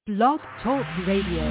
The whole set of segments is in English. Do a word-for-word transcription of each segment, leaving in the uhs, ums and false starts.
Blog Talk Radio.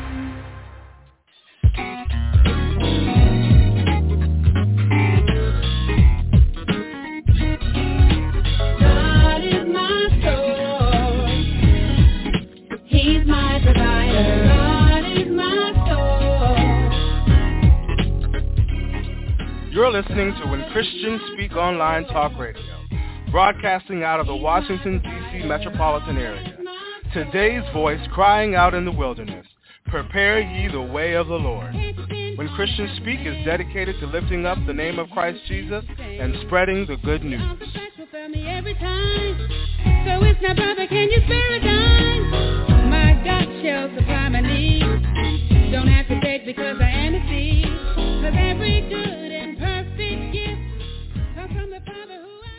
You're listening to When Christians Speak Online Talk Radio, broadcasting out of the Washington, D C metropolitan area. Today's voice crying out in the wilderness, prepare ye the way of the Lord. When Christians Speak is dedicated to lifting up the name of Christ Jesus and spreading the good news. Every time. So it's not brother, can you spare a dime? My God shall supply my needs. Don't have to beg because I am a seed. Cause every good and perfect gift comes from the Father who I...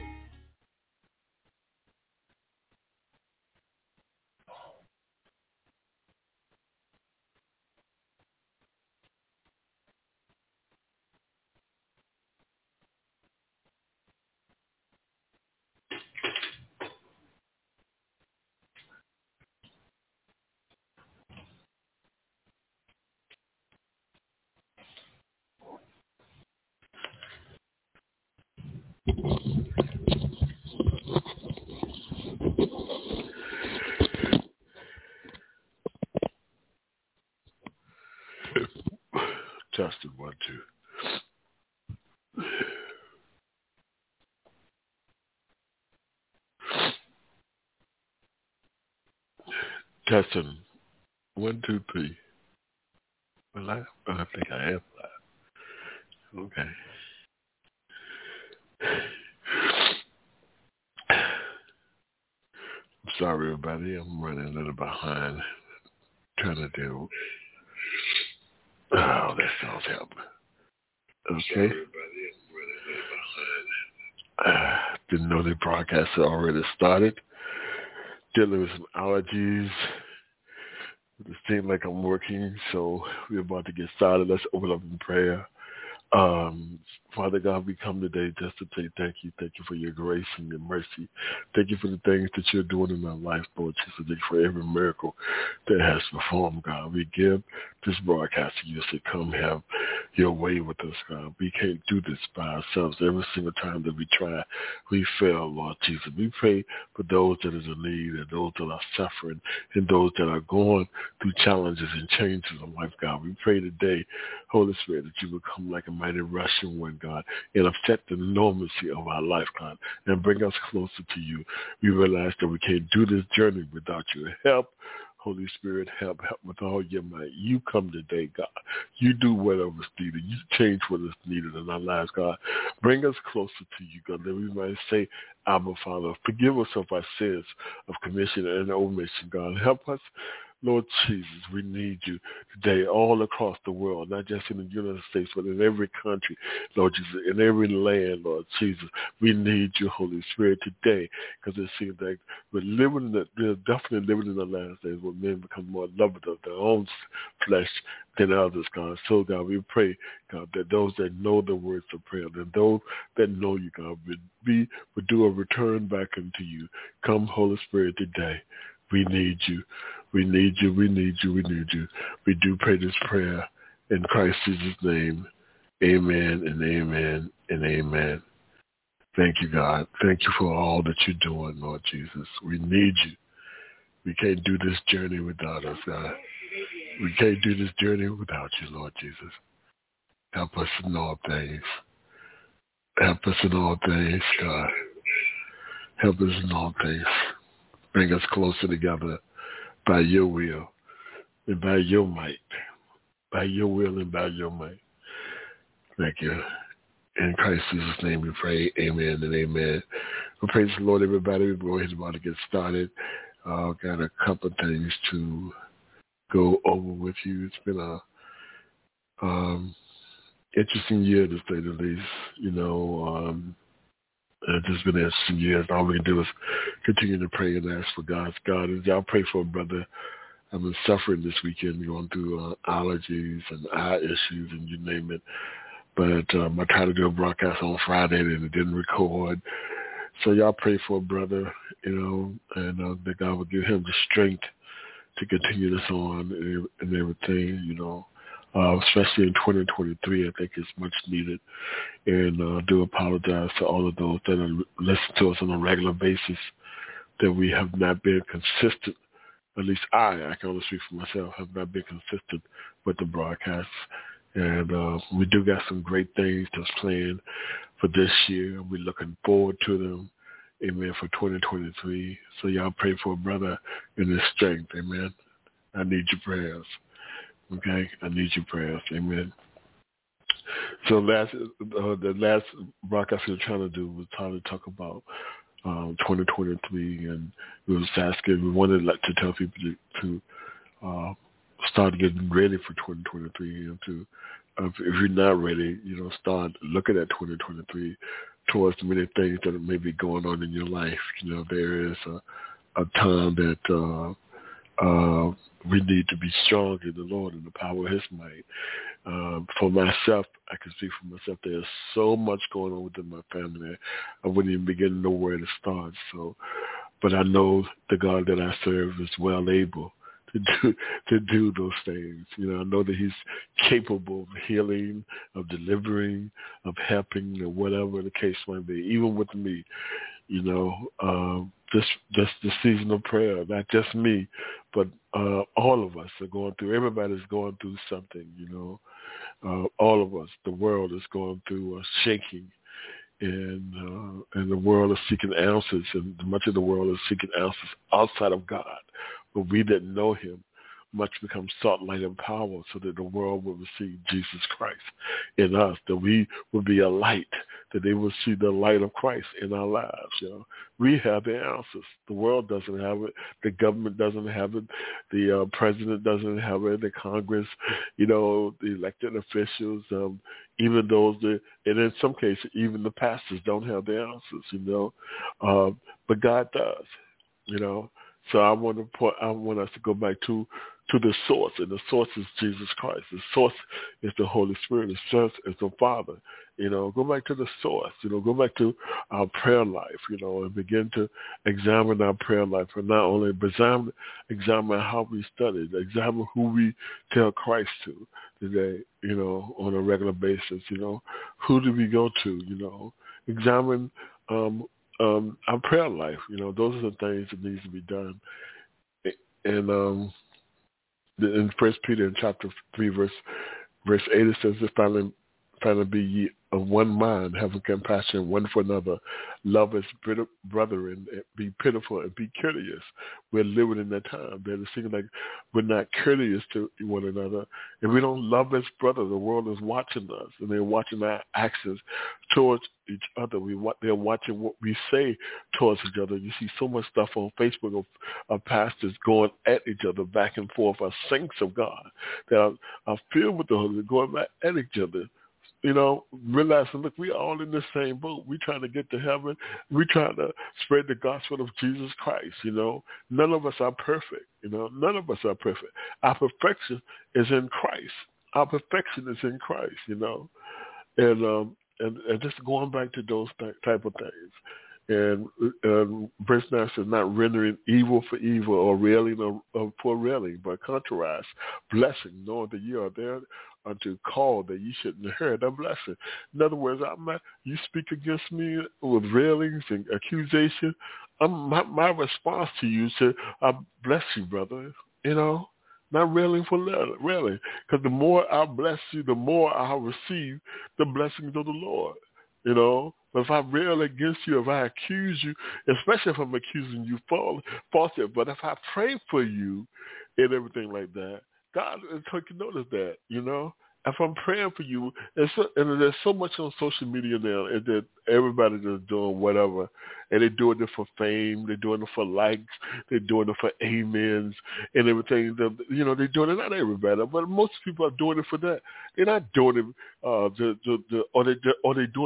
Tested one, two. Testing one, two, three. Well, I, I think I am live. Okay. I'm sorry, everybody. I'm running a little behind. Trying to do. Oh, that sounds help. Okay. Uh, didn't know the broadcast had already started. Dealing with some allergies. It seems like I'm working, so we're about to get started. Let's open up in prayer. Um, Father God, we come today just to say thank you. Thank you for your grace and your mercy. Thank you for the things that you're doing in our life, Lord Jesus. Thank you for every miracle that has performed, God. We give this broadcast to you. Say, come have your way with us, God. We can't do this by ourselves. Every single time that we try, we fail, Lord Jesus. We pray for those that are in need and those that are suffering and those that are going through challenges and changes in life, God. We pray today, Holy Spirit, that you would come like a mighty rushing wind, God, and affect the normalcy of our life, God, and bring us closer to you. We realize that we can't do this journey without your help. Holy Spirit, help, help with all your might. You come today, God. You do whatever's needed. You change what is needed in our lives, God. Bring us closer to you, God, that we might say, Abba, Father, forgive us of our sins of commission and omission, God. Help us, Lord Jesus, we need you today all across the world, not just in the United States, but in every country, Lord Jesus, in every land, Lord Jesus. We need you, Holy Spirit, today, because it seems like we're living, in the, we're definitely living in the last days where men become more lovers of their own flesh than others, God. So, God, we pray, God, that those that know the words of prayer, that those that know you, God, would be, would do a return back unto you. Come, Holy Spirit, today. We need you. We need you. We need you. We need you. We do pray this prayer in Christ Jesus' name. Amen and amen and amen. Thank you, God. Thank you for all that you're doing, Lord Jesus. We need you. We can't do this journey without us, God. We can't do this journey without you, Lord Jesus. Help us in all things. Help us in all things, God. Help us in all things. Bring us closer together by your will and by your might. By your will and by your might. Thank you. In Christ Jesus' name we pray. Amen and amen. Well, praise the Lord, everybody. We're going ahead about to get started. I've uh, got a couple of things to go over with you. It's been a um, interesting year, to say the least. You know, um, it's just been an interesting year. All we can do is continue to pray and ask for God's guidance. Y'all pray for a brother. I've been suffering this weekend, going through uh, allergies and eye issues and you name it. But um, I tried to do a broadcast on Friday and it didn't record. So y'all pray for a brother, you know, and uh, that God will give him the strength to continue this on and, and everything, you know. Uh, especially in twenty twenty-three, I think it's much needed. And I uh, do apologize to all of those that are listening to us on a regular basis, that we have not been consistent. At least I, I can only speak for myself, have not been consistent with the broadcasts. And uh, we do got some great things that's planned for this year. We're looking forward to them, amen, for twenty twenty-three. So y'all pray for a brother in his strength, amen. I need your prayers, okay? I need your prayers, amen. So last, uh, the last broadcast we were trying to do was trying to talk about um, twenty twenty-three, and we was asking, we wanted to tell people to, to uh, start getting ready for twenty twenty-three, and to, uh, if you're not ready, you know, start looking at twenty twenty-three towards the many things that may be going on in your life. You know, there is a, a time that uh, uh, we need to be strong in the Lord and the power of his might. Um, for myself, I can speak for myself, there's so much going on within my family. I wouldn't even begin to know where to start. So, but I know the God that I serve is well able to do to do those things. You know, I know that he's capable of healing, of delivering, of helping, or whatever the case might be. Even with me, you know, um, this this the season of prayer, not just me, but uh, all of us are going through. Everybody's going through something. You know, uh, all of us. The world is going through a shaking. And uh, and the world is seeking answers, and much of the world is seeking answers outside of God. But we that know him must become salt, light, and power, so that the world will receive Jesus Christ in us, that we will be a light, that they will see the light of Christ in our lives. You know, we have the answers. The world doesn't have it. The government doesn't have it. The uh, president doesn't have it. The Congress, you know, the elected officials, um, even those that, and in some cases, even the pastors don't have the answers. You know, uh, but God does. You know. So I want to point, I want us to go back to, to the source, and the source is Jesus Christ. The source is the Holy Spirit. The source is the Father. You know, go back to the source. You know, go back to our prayer life. You know, and begin to examine our prayer life, and not only examine examine how we study, examine who we tell Christ to today. You know, on a regular basis. You know, who do we go to? You know, examine. Um, Um, our prayer life, you know, those are the things that needs to be done. And um, in First Peter in chapter three, verse verse eight, it says, "Finally, finally be ye of one mind, having compassion one for another, love as brethren, be pitiful and be courteous." We're living in that time that it seems like we're not courteous to one another, and we don't love as brothers. The world is watching us, and they're watching our actions towards each other. We they're watching what we say towards each other. You see so much stuff on Facebook of, of pastors going at each other back and forth, our saints of God that are, are filled with the Holy Spirit, going back at each other. You know, realizing, look, we're all in the same boat. We're trying to get to heaven. We're trying to spread the gospel of Jesus Christ, you know. None of us are perfect, you know. None of us are perfect. Our perfection is in Christ. Our perfection is in Christ, you know. And um, and, and just going back to those th- type of things. And um, verse nine says, "Not rendering evil for evil or railing or, or for railing, but contrast blessing, knowing that you are there unto call that you shouldn't inherit a blessing." In other words, I'm not, you speak against me with railings and accusation. I'm, my, my response to you is to, I bless you, brother, you know, not railing for railing. Because the more I bless you, the more I'll receive the blessings of the Lord, you know. But if I rail against you, if I accuse you, especially if I'm accusing you falsely, but if I pray for you and everything like that, God is going to notice that, you know. If I'm praying for you, and, so, and there's so much on social media now, and that everybody's just doing whatever, and they're doing it for fame, they're doing it for likes, they're doing it for amens, and everything. You know, they're doing it, not everybody, but most people are doing it for that. They're not doing it, uh, the, the, the, or, they, or they're doing it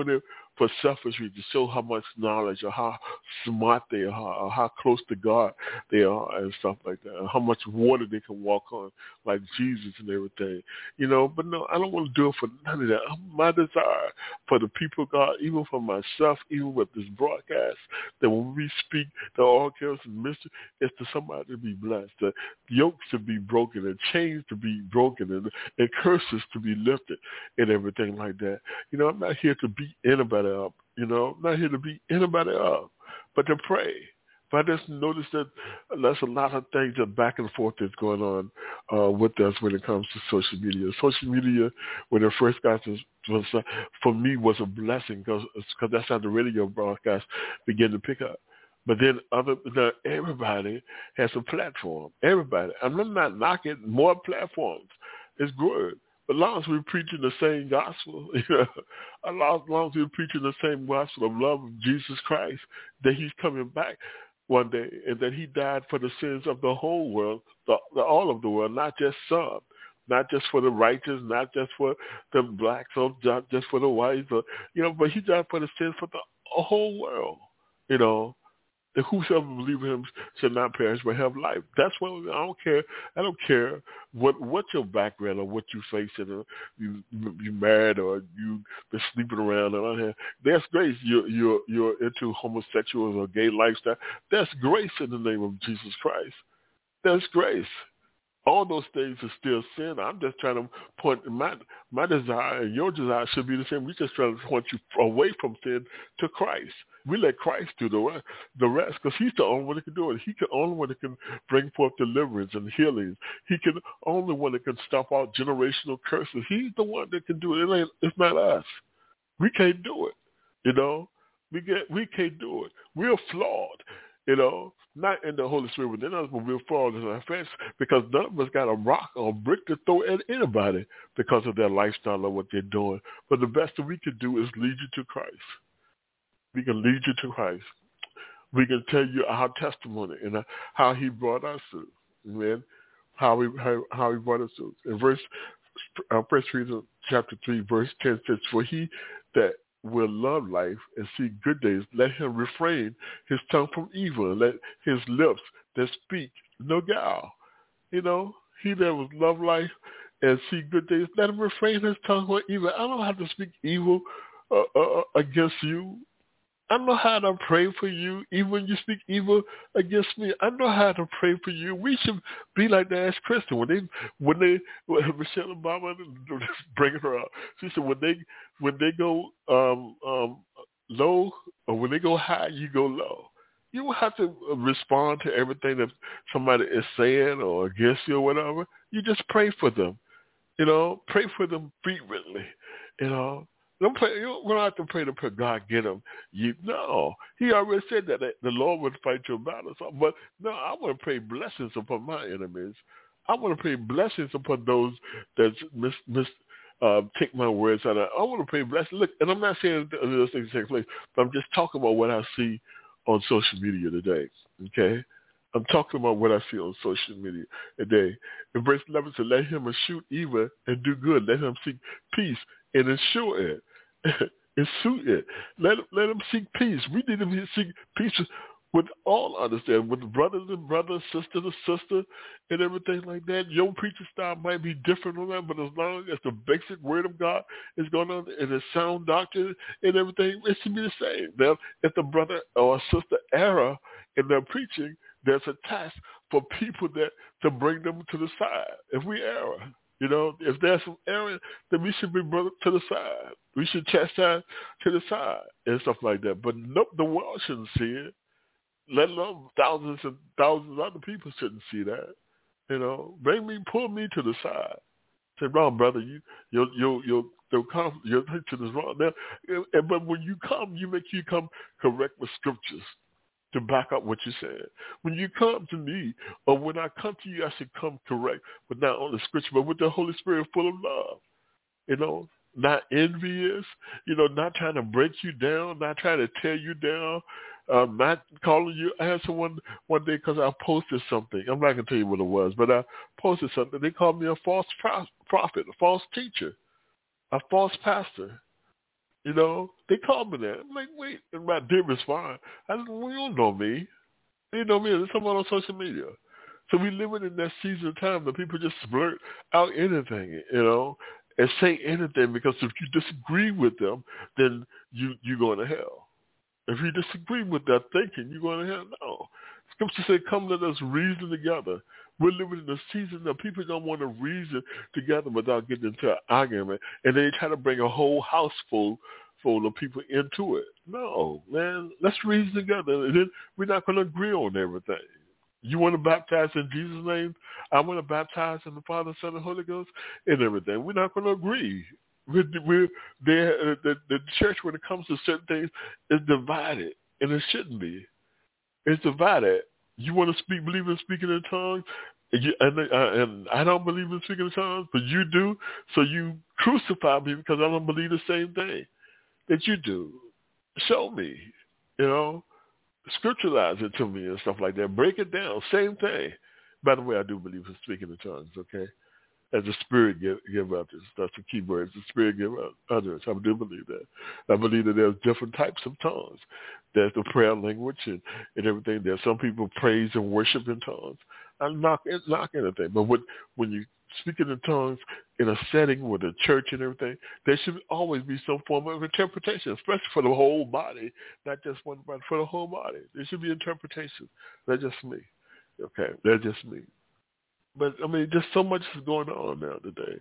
for selfish reasons, to show how much knowledge or how smart they are or how close to God they are and stuff like that, and how much water they can walk on like Jesus and everything. You know, but no, I don't want to do it for none of that. My desire for the people of God, even for myself, even with this broadcast, that when we speak, the all chaos and mystery, is to somebody to be blessed, the yokes to be broken, and chains to be broken, and, and curses to be lifted, and everything like that. You know, I'm not here to beat anybody up. You know, I'm not here to beat anybody up, but to pray. But I just noticed that there's a lot of things that back and forth that's going on uh, with us when it comes to social media. Social media, when it first got to, was, uh, for me, was a blessing because that's how the radio broadcast began to pick up. But then other, now everybody has a platform. Everybody. I'm not knocking more platforms. It's good. But as long as we're preaching the same gospel, you know, as long as we're preaching the same gospel of love of Jesus Christ, that he's coming back one day, and that he died for the sins of the whole world, the, the, all of the world, not just some, not just for the righteous, not just for the blacks, or not just for the whites, or, you know, but he died for the sins for the whole world, you know. And whosoever believes in him shall not perish but have life. That's what I don't care. I don't care what what your background or what you facing. Or you you married or you been sleeping around and all that. That's grace. You're you're you're into homosexual or gay lifestyle. That's grace in the name of Jesus Christ. That's grace. All those things are still sin. I'm just trying to point my my desire and your desire should be the same. We just trying to point you away from sin to Christ. We let Christ do the rest, the rest, because he's the only one that can do it. He can only one that can bring forth deliverance and healings. He can only one that can stop out generational curses. He's the one that can do it. It ain't, it's not us. We can't do it. You know, we get we can't do it. We're flawed. You know, not in the Holy Spirit within us, but we're flawed in our flesh because none of us got a rock or a brick to throw at anybody because of their lifestyle or what they're doing. But the best that we can do is lead you to Christ. We can lead you to Christ. We can tell you our testimony and how he brought us through. Amen. How he how, how he brought us through. In verse uh, First Peter chapter three, verse ten says, "For he that will love life and see good days, let him refrain his tongue from evil, and let his lips that speak no guile." You know, he that will love life and see good days, let him refrain his tongue from evil. I don't have to speak evil uh, uh, against you. I know how to pray for you, even when you speak evil against me. I know how to pray for you. We should be like that as Christians. When they, when they, when Michelle Obama, bringing her up, she said when they, when they go um, um, low or when they go high, you go low. You don't have to respond to everything that somebody is saying or against you or whatever. You just pray for them. You know, pray for them frequently. You know. Don't pray, you don't have to pray to pray, God, get him. You, no, he already said that, that the Lord would fight your battles. But no, I want to pray blessings upon my enemies. I want to pray blessings upon those that mis, mis, uh, take my words out of. I want to pray blessings. Look, and I'm not saying those things take place, but I'm just talking about what I see on social media today. Okay, I'm talking about what I see on social media today. In verse eleven says, "Let him eschew evil and do good. Let him seek peace and ensure it." And suit it. Let let them seek peace. We need to seek peace with all understanding, with brothers and brothers, sister to sister, and everything like that. Your preaching style might be different on that, but as long as the basic word of God is going on and the sound doctrine and everything, it should be the same. Now, if the brother or sister error in their preaching, there's a task for people that to bring them to the side. If we error. You know, if there's some error, then we should be brought to the side. We should chastise to the side and stuff like that. But nope, the world shouldn't see it. Let alone thousands and thousands of other people shouldn't see that. You know, bring me, pull me to the side. Say, wrong, brother, you, your, your, your, your, your teaching is wrong. Now, but when you come, you make you come correct with scriptures to back up what you said. When you come to me, or when I come to you, I should come correct, but not only scripture, but with the Holy Spirit full of love. You know, not envious, you know, not trying to break you down, not trying to tear you down, uh, not calling you. I had someone one day because I posted something. I'm not going to tell you what it was, but I posted something. They called me a false prophet, a false teacher, a false pastor. You know, they called me that. I'm like, wait, and I did respond. I said, well, you don't know me. You know me. There's someone on social media. So we living in that season of time that people just blurt out anything, you know, and say anything because if you disagree with them, then you, you're going to hell. If you disagree with that thinking, you're going to hell. No. Scripture said, come let us reason together. We're living in a season that people don't want to reason together without getting into an argument, and they try to bring a whole house full, full of people into it. No, man, let's reason together, and then we're not going to agree on everything. You want to baptize in Jesus' name? I want to baptize in the Father, Son, and Holy Ghost, and everything. We're not going to agree. We're, we're there. The, the church, when it comes to certain things, is divided, and it shouldn't be. It's divided. You want to speak, believe in speaking in tongues, and, you, and, uh, and I don't believe in speaking in tongues, but you do, so you crucify me because I don't believe the same thing that you do. Show me, you know, scripturalize it to me and stuff like that. Break it down. Same thing. By the way, I do believe in speaking in tongues, okay? As the Spirit give, give others. That's the key word. The Spirit give others. I do believe that. I believe that there's different types of tongues. There's the prayer language and, and everything. There's some people praise and worship in tongues. I'm not knock anything. But when, when you speaking in tongues in a setting with a church and everything, there should always be some form of interpretation, especially for the whole body, not just one body, for the whole body. There should be interpretation. That's just me. Okay, that's just me. But, I mean, just so much is going on now today.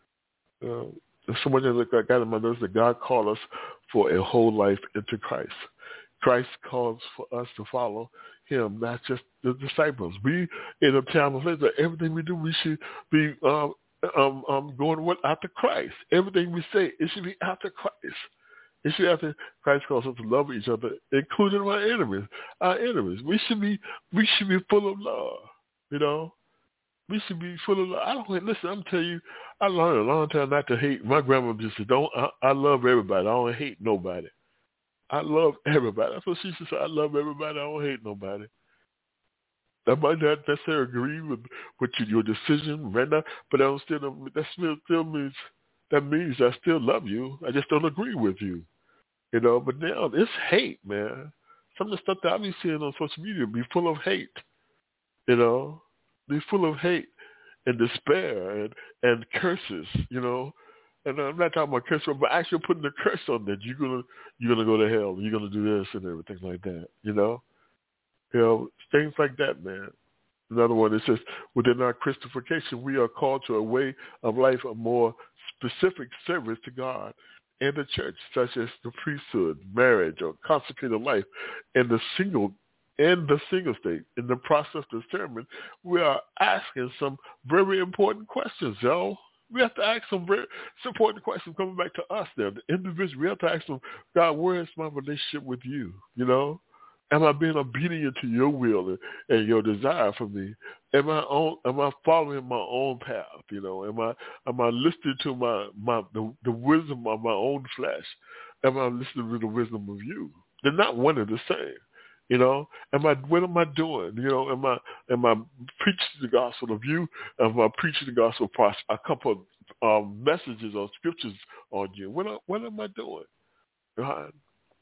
Uh, there's so much that I got in my notes that God called us for a whole life into Christ. Christ calls for us to follow him, not just the disciples. We, in a time of later, everything we do, we should be um, um, um, going with, after Christ. Everything we say, it should be after Christ. It should be after Christ calls us to love each other, including our enemies. Our enemies. We should be, we should be full of love, you know. We should be full of love. I don't listen. I'm telling you, I learned a long time not to hate. My grandma just said, "Don't." I, I love everybody. I don't hate nobody. I love everybody. That's what she said. I love everybody. I don't hate nobody. I might not necessarily agree with with your decision right now, but I don't still. That still, still means that means I still love you. I just don't agree with you. You know. But now it's hate, man. Some of the stuff that I be seeing on social media be full of hate. You know. They're full of hate and despair and, and curses, you know. And I'm not talking about curses, but actually putting a curse on that. You're gonna you're gonna go to hell. You're gonna do this and everything like that, you know. You know, things like that, man. Another one, it says, within our Christification, we are called to a way of life, a more specific service to God and the church, such as the priesthood, marriage, or consecrated life, and the single in the single state. In the process of sermon, we are asking some very important questions, yo. We have to ask some very important questions coming back to us now. The individual, we have to ask them, God, where is my relationship with you? You know? Am I being obedient to your will and, and your desire for me? Am I on, am I following my own path? You know, am I am I listening to my, my the, the wisdom of my own flesh? Am I listening to the wisdom of you? They're not one and the same. You know, am I? What am I doing? You know, am I? Am I preaching the gospel of you? Am I preaching the gospel of a couple of um, messages or scriptures on you? What? What am I doing? God,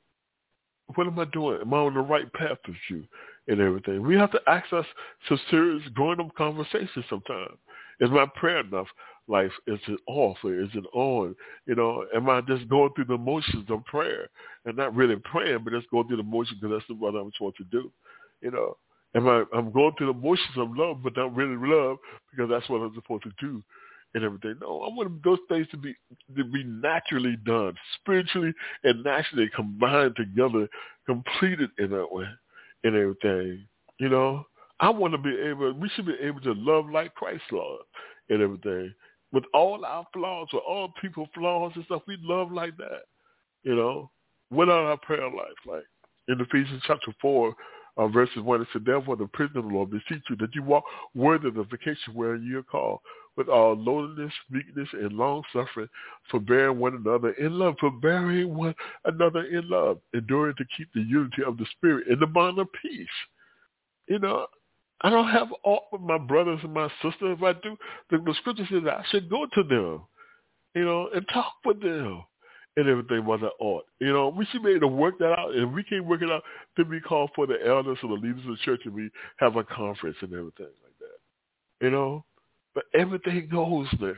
what am I doing? Am I on the right path with you and everything? We have to ask us some serious, grown-up conversations sometimes. Is my prayer enough? Life, is it off or is it on? You know, am I just going through the motions of prayer and not really praying, but just going through the motions because that's what I'm supposed to do? You know, am I? I'm going through the motions of love, but not really love because that's what I'm supposed to do and everything. No, I want those things to be to be naturally done, spiritually and naturally combined together, completed in that way and everything. You know, I want to be able. We should be able to love like Christ loved and everything. With all our flaws, with all people's flaws and stuff, we love like that, you know. What are our prayer life like? In Ephesians chapter four, uh, verses one, it said, therefore, the prisoner of the Lord beseech you that you walk worthy of the vocation wherein you are called, with all lowliness, meekness, and long-suffering, forbearing one another in love, forbearing one another in love, enduring to keep the unity of the Spirit in the bond of peace. You know, I don't have all of my brothers and my sisters. If I do, the, the scripture says I should go to them, you know, and talk with them and everything was an ought. You know, we should be able to work that out. And if we can't work it out, then we call for the elders or the leaders of the church and we have a conference and everything like that. You know? But everything goes there.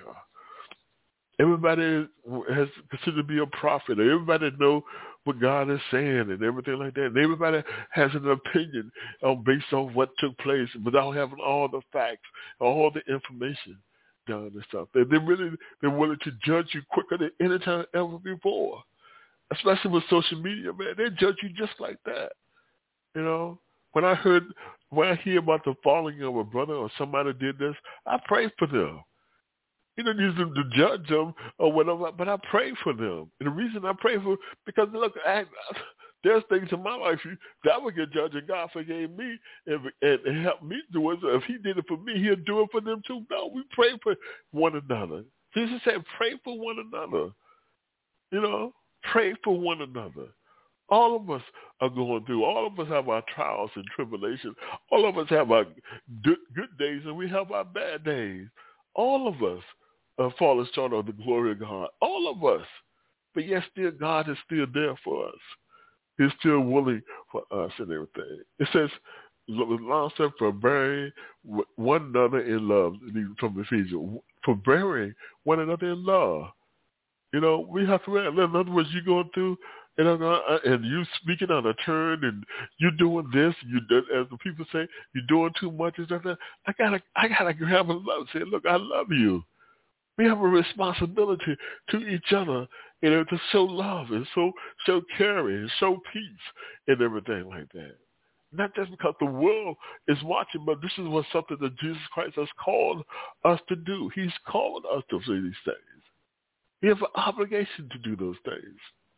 Everybody has considered to be a prophet. Everybody know what God is saying and everything like that. And everybody has an opinion um, based on what took place without having all the facts, all the information done and stuff. They, they really, they're willing to judge you quicker than any time ever before. Especially with social media, man. They judge you just like that. You know? When I heard, when I hear about the falling of a brother or somebody did this, I pray for them. You don't need them to judge them or whatever, but I pray for them. And the reason I pray for, because look, I, there's things in my life that would get judged, and God forgave me and, and, and helped me do it. So if he did it for me, he'll do it for them too. No, we pray for one another. Jesus said, pray for one another. You know, pray for one another. All of us are going through. All of us have our trials and tribulations. All of us have our good, good days, and we have our bad days. All of us uh, falling short of the glory of God. All of us. But yet still God is still there for us. He's still willing for us and everything. It says, long said, for bearing one another in love, from Ephesians, for bearing one another in love. You know, we have to, in other words, you're going through, and, uh, and you speaking on a turn, and you doing this, you as the people say, you're doing too much and stuff. I gotta, I gotta grab a love. Say, look, I love you. We have a responsibility to each other, you know, to show love and so show caring and show peace and everything like that. Not just because the world is watching, but this is what something that Jesus Christ has called us to do. He's called us to do these things. We have an obligation to do those things.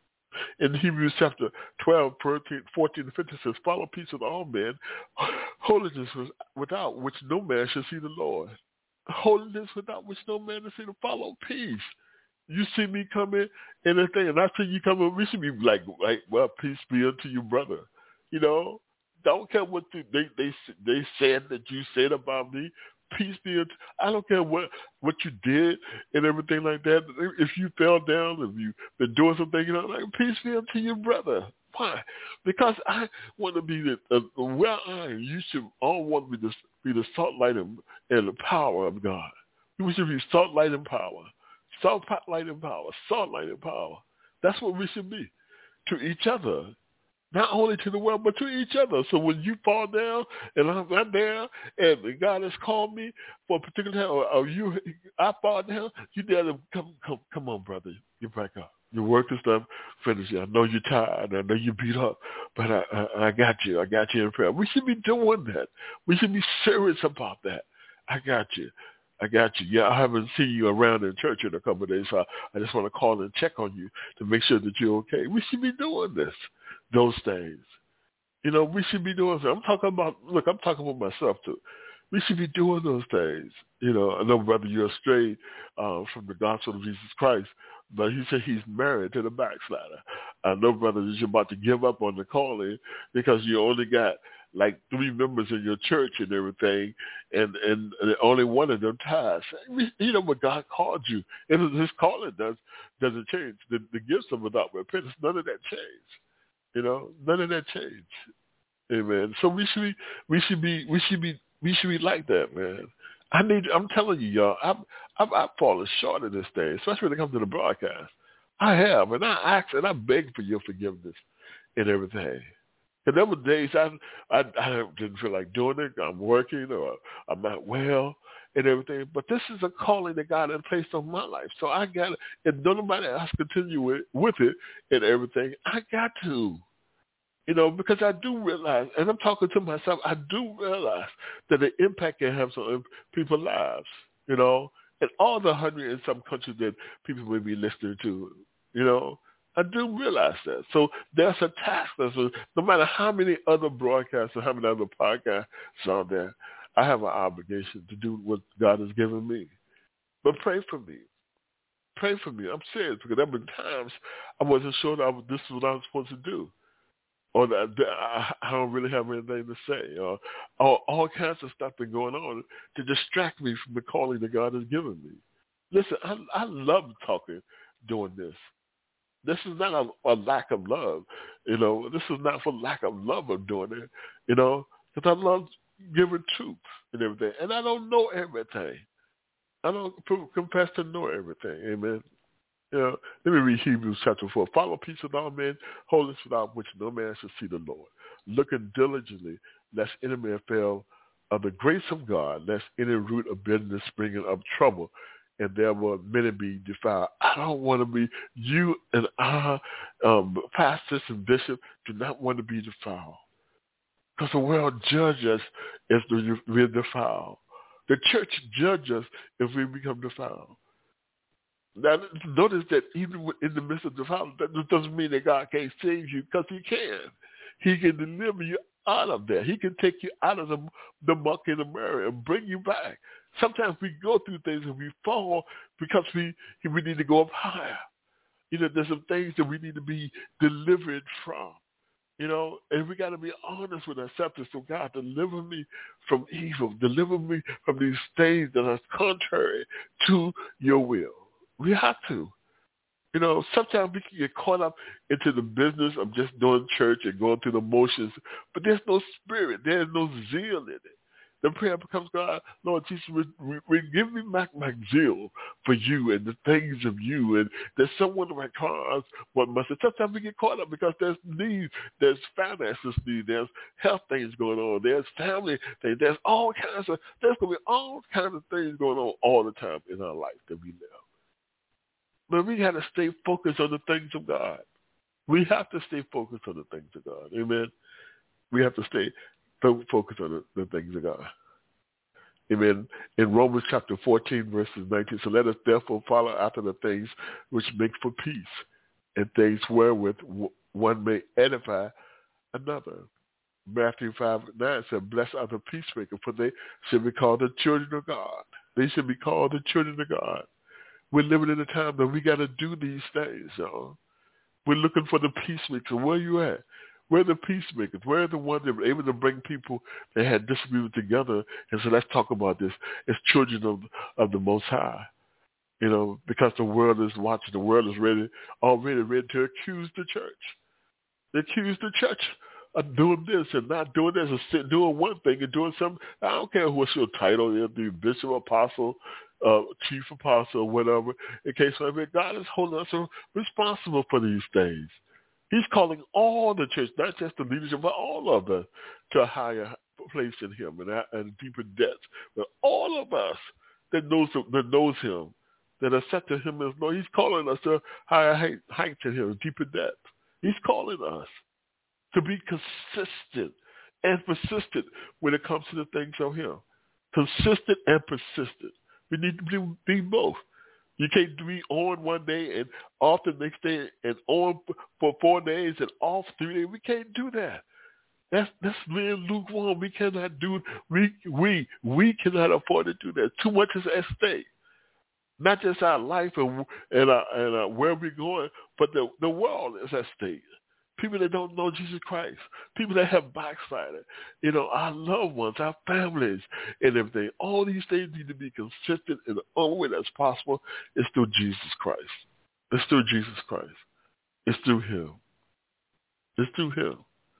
In Hebrews chapter twelve, fourteen, and fifteen says, follow peace with all men, holiness without which no man shall see the Lord. Holiness without which no man shall see the follow peace. You see me coming and everything, and I see you coming, we should be like, like, well, peace be unto you, brother. You know, don't care what they they they, they said that you said about me. Peace be unto, I don't care what, what you did and everything like that. If you fell down, if you've been doing something, you know, like, peace be unto your brother. Why? Because I want to be the, uh, where I am. You should all want to be the, be the salt, light, and, and the power of God. We should be salt, light, and power. Salt, light, and power. Salt, light, and power. That's what we should be to each other. Not only to the world, but to each other. So when you fall down, and I'm not there, and God has called me for a particular time, or, or you, I fall down, you dare to come, come, come on, brother, get back up. Your work and stuff, finish it. I know you're tired. I know you're beat up, but I, I, I got you. I got you in prayer. We should be doing that. We should be serious about that. I got you. I got you. Yeah, I haven't seen you around in church in a couple of days, so I, I just want to call and check on you to make sure that you're okay. We should be doing this. Those things. You know, we should be doing I'm talking about, look, I'm talking about myself too. We should be doing those things. You know, I know, brother, you're strayed uh, from the gospel of Jesus Christ, but he said he's married to the backslider. I know, brother, that you're about to give up on the calling because you only got like three members in your church and everything, and, and, and only one of them ties. You know what God called you. And his calling does, doesn't change. The, the gifts are without repentance. None of that changed. You know, none of that change. Amen. So we should be, we should be, we should be, we should be like that, man. I need. I'm telling you, y'all. I've, I've, I've fallen short of this thing, especially when it comes to the broadcast. I have, and I ask and I beg for your forgiveness and everything. And there were days I, I, I didn't feel like doing it. I'm working or I'm not well and everything. But this is a calling that God has placed on my life. So I got it. And nobody else continue with, with it and everything. I got to. You know, because I do realize, and I'm talking to myself, I do realize that the impact can have on people's lives, you know, and all the hundred and some countries that people may be listening to, you know. I do realize that. So there's a task. So no matter how many other broadcasts or how many other podcasts are there, I have an obligation to do what God has given me. But pray for me. Pray for me. I'm serious because there have been times I wasn't sure that I was, this is what I was supposed to do. Or that I don't really have anything to say. Or, or all kinds of stuff been going on to distract me from the calling that God has given me. Listen, I, I love talking, doing this. This is not a, a lack of love. You know, this is not for lack of love of doing it, you know, because I love giving truth and everything. And I don't know everything. I don't confess to know everything. Amen. You know, let me read Hebrews chapter four. Follow peace with all men, holiness without which no man shall see the Lord. Looking diligently, lest any man fail of the grace of God, lest any root of bitterness springing up trouble, and there will many be defiled. I don't want to be, you and I, um, pastors and bishops, do not want to be defiled. Because the world judges us if we're defiled. The church judges us if we become defiled. Now, notice that even in the midst of defilement, that doesn't mean that God can't save you, because he can. He can deliver you out of that. He can take you out of the, the muck and the mire and bring you back. Sometimes we go through things and we fall because we we need to go up higher. You know, there's some things that we need to be delivered from. You know, and we got to be honest with ourselves. So God, deliver me from evil. Deliver me from these things that are contrary to your will. We have to. You know, sometimes we can get caught up into the business of just doing church and going through the motions, but there's no spirit. There's no zeal in it. The prayer becomes, God, Lord Jesus, re- re- re- give me back my zeal for you and the things of you. And there's someone in my cars, what must have. Sometimes we get caught up because there's needs, there's finances needs, there's health things going on, there's family things, there's all kinds of, there's going to be all kinds of things going on all the time in our life that we live. But we got to stay focused on the things of God. We have to stay focused on the things of God. Amen. We have to stay focused on the, the things of God. Amen. In Romans chapter fourteen, verses nineteen, so let us therefore follow after the things which make for peace, and things wherewith one may edify another. Matthew five nine said, blessed are the peacemakers, for they should be called the children of God. They should be called the children of God. We're living in a time that we got to do these things, y'all. We're looking for the peacemakers. Where are you at? Where are the peacemakers? Where are the ones that were able to bring people that had disagreement together and say, let's talk about this as children of, of the Most High? You know, because the world is watching. The world is ready, already ready to accuse the church. They accuse the church of doing this and not doing this, and doing one thing and doing something. I don't care what's your title is, the bishop, apostle, uh, chief apostle, or whatever. In case of it, God is holding us responsible for these things. He's calling all the church, not just the leadership, but all of us to a higher place in him and a, and deeper depths. But all of us that knows that knows him, that accept him as Lord, he's calling us to higher height, heights in him, deeper depths. He's calling us to be consistent and persistent when it comes to the things of him. Consistent and persistent. We need to be, be both. You can't be on one day and off the next day and on for four days and off three days. We can't do that. That's that's being lukewarm. We cannot do we we we cannot afford to do that. Too much is at stake. Not just our life and and, our, and our, where we're going, but the the world is at stake. People that don't know Jesus Christ, people that have backslided, you know, our loved ones, our families, and everything. All these things need to be consistent in the only way that's possible is through Jesus Christ. It's through Jesus Christ. It's through him. It's through him.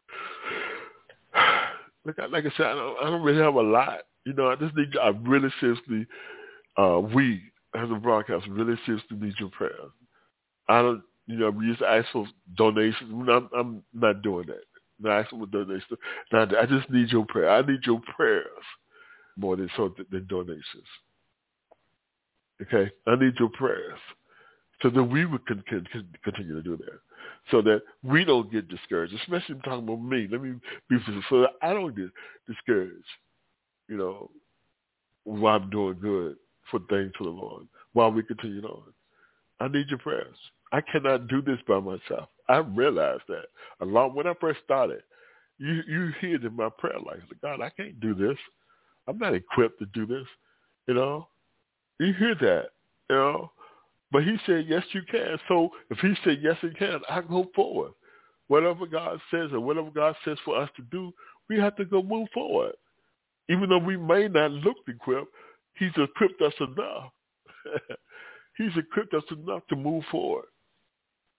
Like I, like I said, I don't, I don't really have a lot. You know, I just need, I really seriously, uh, we as a broadcast really seriously need your prayers. I don't, You know, we used to ask for donations. I'm, I'm not doing that. I'm not asking for donations. Now, I just need your prayer. I need your prayers more than so than donations. Okay, I need your prayers so that we would can, can, can continue to do that, so that we don't get discouraged. Especially talking about me. Let me be specific, so that I don't get discouraged. You know, while I'm doing good for things for the Lord, while we continue on. I need your prayers. I cannot do this by myself. I realized that a lot when I first started. You you hear it in my prayer life. Like, God, I can't do this. I'm not equipped to do this. You know, you hear that. You know, but He said yes, you can. So if He said yes, you can, I go forward. Whatever God says or whatever God says for us to do, we have to go move forward. Even though we may not look equipped, He's equipped us enough. He's equipped us enough to move forward.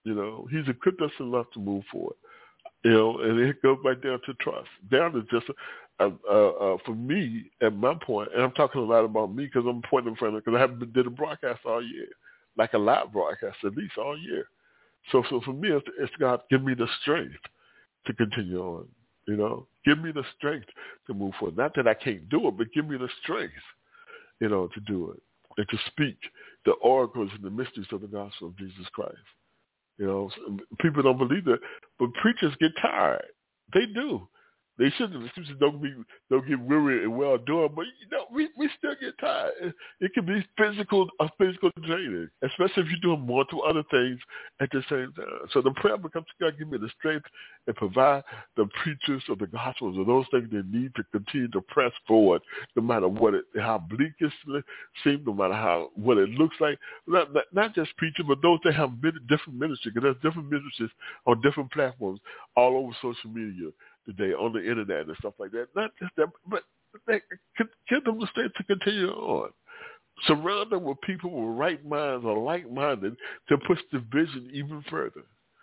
You know, he's equipped us enough to move forward. You know, and it goes right down to trust. Down to just, uh, uh, uh, for me, at my point, and I'm talking a lot about me because I'm pointing in front of, because I haven't been, did a broadcast all year, like a live broadcast at least all year. So, so for me, it's, it's God, give me the strength to continue on. You know, give me the strength to move forward. Not that I can't do it, but give me the strength, you know, to do it and to speak the oracles and the mysteries of the gospel of Jesus Christ. You know, people don't believe that, but preachers get tired. They do. They shouldn't. The scriptures don't be don't get weary and well doing, but you know, we, we still get tired. It, it can be physical, a physical training, especially if you're doing multiple other things at the same time. So the prayer becomes, God, give me the strength and provide the preachers of the gospels of those things they need to continue to press forward, no matter what it, how bleak it seems, no matter how what it looks like. Not, not, not just preachers, but those that have different ministries, because there's different ministries on different platforms all over social media today, on the internet and stuff like that. Not just that, but they, give them the strength to continue on. Surround them with people with right minds or like-minded to push the vision even further,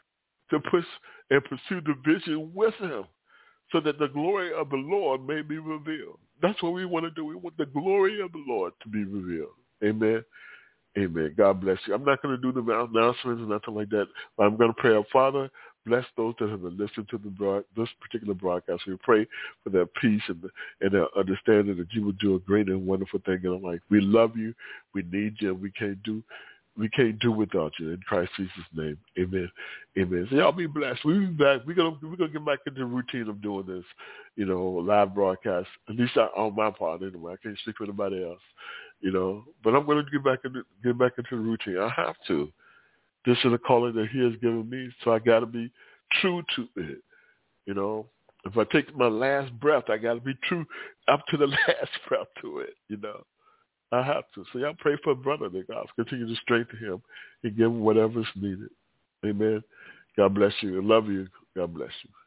to push and pursue the vision with him so that the glory of the Lord may be revealed. That's what we want to do. We want the glory of the Lord to be revealed. Amen. Amen. God bless you. I'm not going to do the announcements and nothing like that, but I'm going to pray. Father, bless those that have listened to the broad, this particular broadcast. We pray for their peace and, and their understanding that you will do a great and wonderful thing in our life. We love you. We need you. And we can't do we can't do without you. In Christ Jesus' name, amen. Amen. So y'all be blessed. We'll be back. We're gonna we're gonna get back into the routine of doing this, you know, live broadcast. At least on my part, anyway. I can't speak for anybody else, you know. But I'm gonna get back into get back into the routine. I have to. This is a calling that he has given me, so I got to be true to it, you know. If I take my last breath, I got to be true up to the last breath to it, you know. I have to. So y'all pray for a brother that God continue to strengthen him and give him whatever is needed. Amen. God bless you. I love you. God bless you.